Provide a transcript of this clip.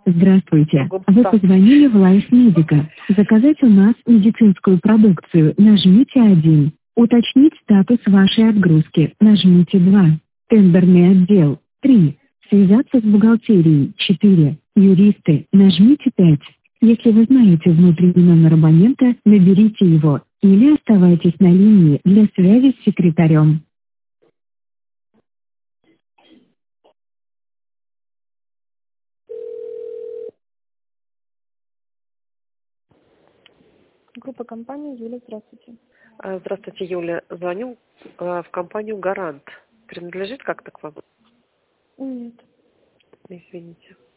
Здравствуйте. Вы позвонили в Life Medica. Заказать у нас медицинскую продукцию. Нажмите 1. Уточнить статус вашей отгрузки. Нажмите 2. Тендерный отдел. 3. Связаться с бухгалтерией. 4. Юристы. Нажмите 5. Если вы знаете внутренний номер абонента, наберите его. Или оставайтесь на линии для связи с секретарем. Группа компании Юля, здравствуйте. Здравствуйте, Юля. Звоню в компанию «Гарант». Принадлежит как-то к вам? Нет. Извините.